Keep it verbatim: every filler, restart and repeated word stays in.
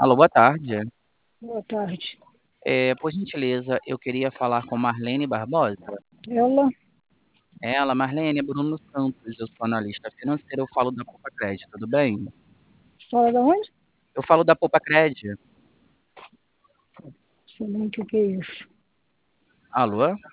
Alô, boa tarde. Boa tarde. Eh, por gentileza, eu queria falar com Marlene Barbosa. Ela? Ela, Marlene, Bruno Santos, eu sou analista financeiro, eu falo da Poupa-Cred, tudo bem? Fala da onde? Eu falo da Poupa-Cred. Sei nem o que que é isso. Alô?